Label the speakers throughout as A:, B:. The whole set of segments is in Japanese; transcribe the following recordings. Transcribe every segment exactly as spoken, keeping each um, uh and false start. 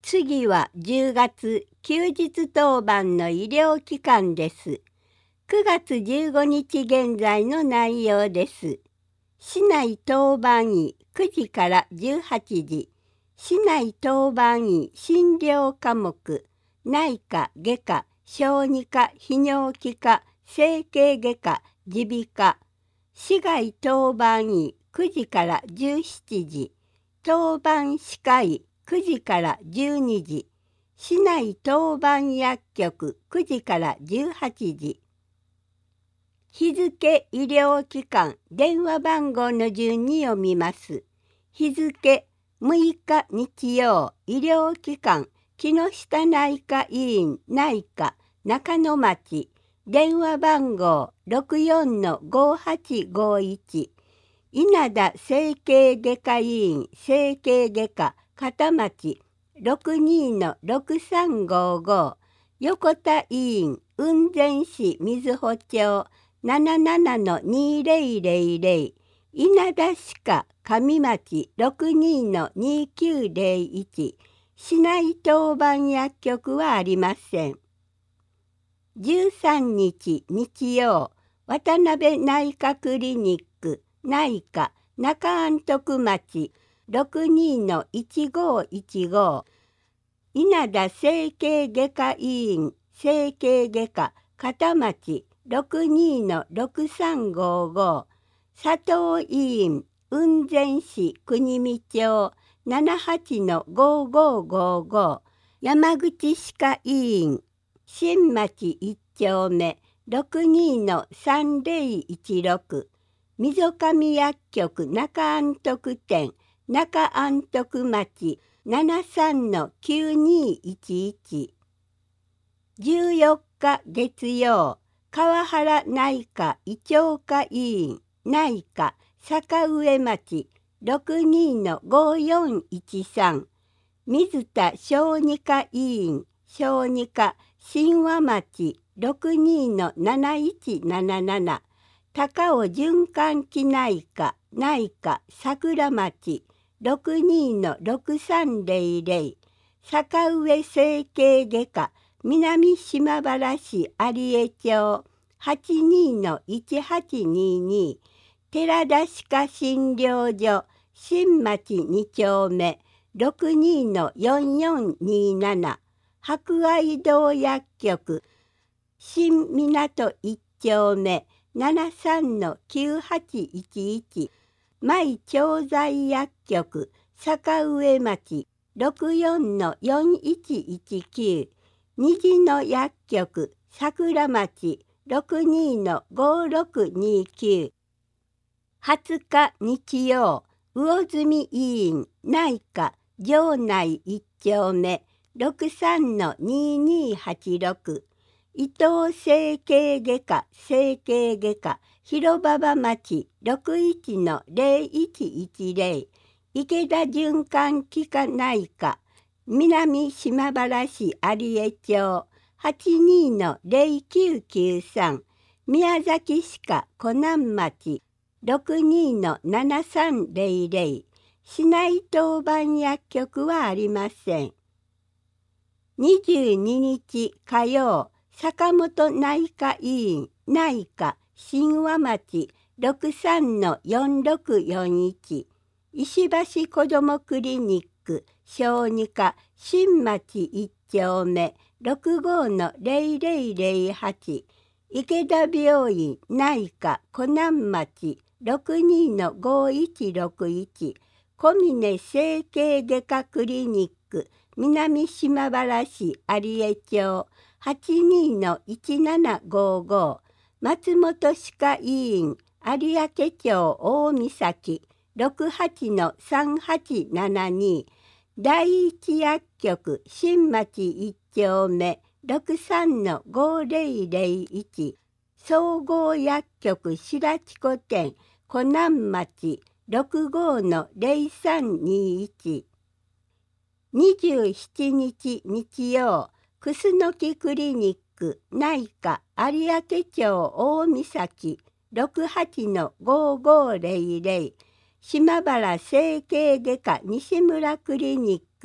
A: 次はじゅうがつ休日当番の医療機関です。くがつじゅうごにち現在の内容です。市内当番医くじからじゅうはちじ、市内当番医診療科目、内科、外科、小児科、泌尿器科、整形外科、耳鼻科。市外当番医くじからじゅうしちじ、当番歯科医くじからじゅうにじ、市内当番薬局くじからじゅうはちじ。日付、医療機関、電話番号の順に読みます。日付、むいか日曜、医療機関、木下内科医院内科、中野町、電話番号 ろくよんのごはちごいち、稲田整形外科医院整形外科片町 ろくにのろくさんごご、横田医院雲仙市瑞穂町なななのにぜろぜろぜろ、稲田歯科上町 ろくにのにきゅうぜろいち、市内当番薬局はありません。じゅうさんにち日曜、渡辺内科クリニック内科中安徳町 ろくにのいちごいちご、稲田整形外科医院整形外科片町 ろくにのろくさんごご、佐藤医院雲仙市国見町ななはちのごごごご、山口歯科医院新町いっちょうめ ろくにのさんぜろいちろく、溝上薬局中安徳店中安徳町ななさんのきゅうにいちいち。じゅうよっか月曜、川原内科胃腸科医院内科坂上町 ろくにのごよんいちさん、水田小児科医院小児科新和町 ろくにのなないちなななな、高尾循環器内科内科桜町 ろくにのろくさんぜろぜろ、坂上整形外科南島原市有江町 はちにのいちはちにに、寺田歯科診療所新町にちょうめ ろくにのよんよんになな、博愛堂薬局新港いっちょうめななさんのきゅうはちいちいち、舞調剤薬局坂上町 ろくよんのよんいちいちきゅう、虹の薬局桜町 ろくにのごろくにきゅう。はつか日曜、魚住医院内科城内いっちょうめ ろくさんのににはちろく、伊藤整形外科整形外科広馬場町 ろくいちのぜろいちいちぜろ、池田循環器科内科南島原市有江町 はちにのぜろきゅうきゅうさん、宮崎歯科湖南町 ろくにのななさんぜろぜろ、市内当番薬局はありません。にじゅうににち火曜、坂本内科医院内科新和町 ろくさんのよんろくよんいち、石橋子どもクリニック小児科新町いっちょうめ ろくごのぜろぜろぜろはち、池田病院内科湖南町 ろくにのごいちろくいち、小峰整形外科クリニック南島原市有江町 はちにのいちななごご、松本歯科医院有明町大岬 ろくはちのさんはちななに、第一薬局新町いっちょうめ ろくさんのごぜろぜろいち、総合薬局白地湖店湖南町 ろくごのぜろさんにいち。にじゅうしちにち日曜、楠木クリニック内科有明町大岬 ろくはちのごごぜろぜろ、島原整形外科西村クリニック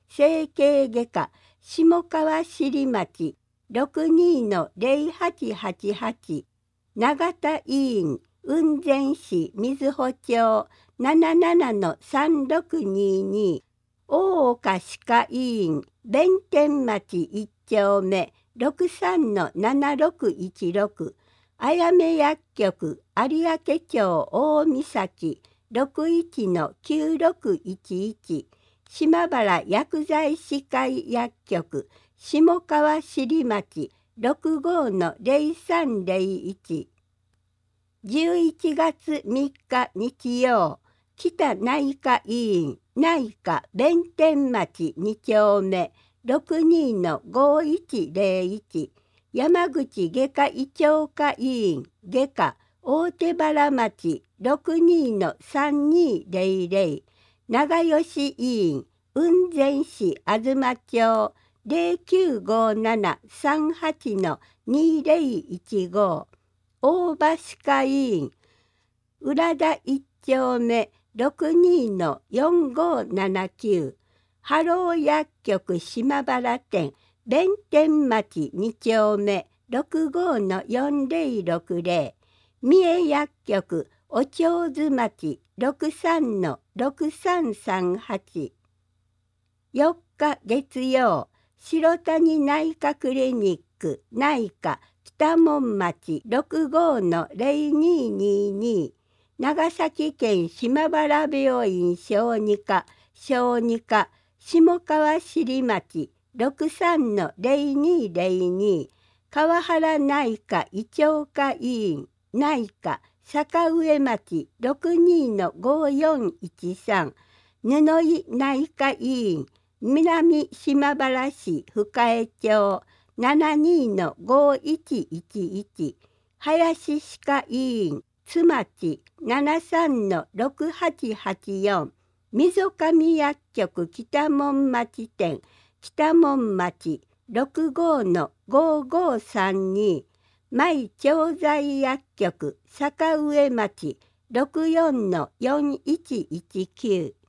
A: 整形外科下川尻町 ろくにのぜろはちはちはち 永田医院雲仙市瑞穂町 ななななのさんろくにに 大岡歯科医院弁天町いっ丁目 ろくさんのななろくいちろく あやめ薬局有明町大岬 ろくいちのきゅうろくいちいち 島原薬剤師会薬局下川尻町 ろくごのぜろさんぜろいち じゅういちがつみっか日曜北内科医院内科弁天町に丁目 ろくにのごいちぜろいち 山口外科医長科医院外科大手原町 ろくにのさんにぜろぜろ 長吉医院雲仙市東町 ぜろきゅうごななさんはちのにぜろいちご 大場歯科医院浦田いっ丁目 ろくにのよんごななきゅう ハロー薬局島原店弁天町に丁目 ろくごのよんぜろろくぜろ 三重薬局お長津町 ろくさんのろくさんさんはち よっか月曜白谷内科クリニック内科北門町 ろくごのぜろににに 長崎県島原病院小児科小児科下川尻町 ろくさんのぜろにぜろに 川原内科胃腸科医院内科坂上町 ろくにのごよんいちさん 布井内科医院南島原市深江町 ななにのごいちいちいち 林歯科医院津町 ななさんのろくはちはちよん 溝上薬局北門町店北門町 ろくごのごごさんに 舞調剤薬局坂上町 ろくよんのよんいちいちきゅう。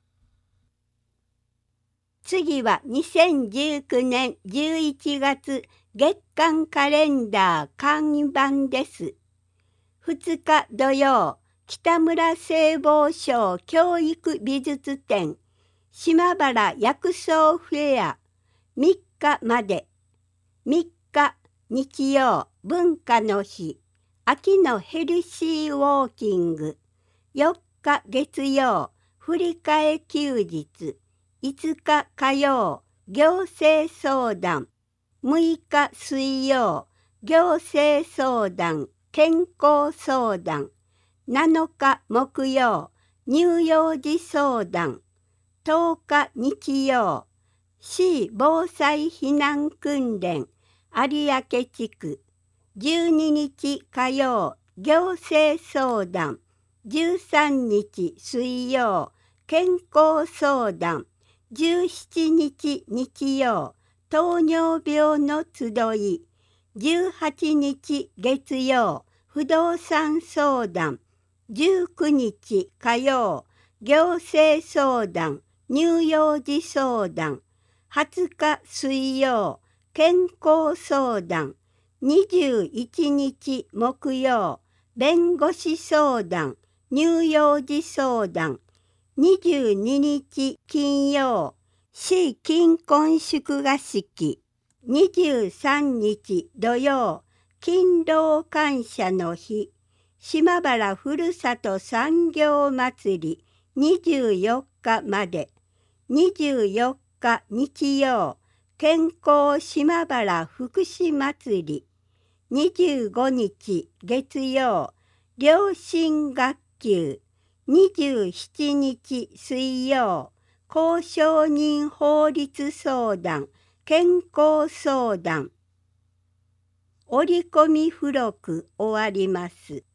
A: 次はにせんじゅうきゅうねんじゅういちがつ月間カレンダー簡易版です。ふつか土曜、北村聖望賞教育美術展、島原薬草フェア、みっかまで。みっか日曜、文化の日、秋のヘルシーウォーキング。よっか月曜、振り替え休日。いつか火曜、行政相談。むいか水曜、行政相談、健康相談。なのか木曜、乳幼児相談。とおか日曜、市防災避難訓練、有明地区。じゅうににち火曜、行政相談。じゅうさんにち水曜、健康相談。じゅうしちにち日曜、糖尿病の集い。じゅうはちにち月曜、不動産相談。じゅうくにち火曜、行政相談、乳幼児相談。はつか水曜、健康相談。にじゅういちにち木曜、弁護士相談、乳幼児相談。にじゅうににち金曜、市金婚祝賀式。にじゅうさんにち土曜、勤労感謝の日。島原ふるさと産業祭りにじゅうよっかまで。にじゅうよっか日曜、健康島原福祉祭り。にじゅうごにち月曜、両親学級。にじゅうしちにち水曜、公証人法律相談、健康相談。折り込み付録終わります。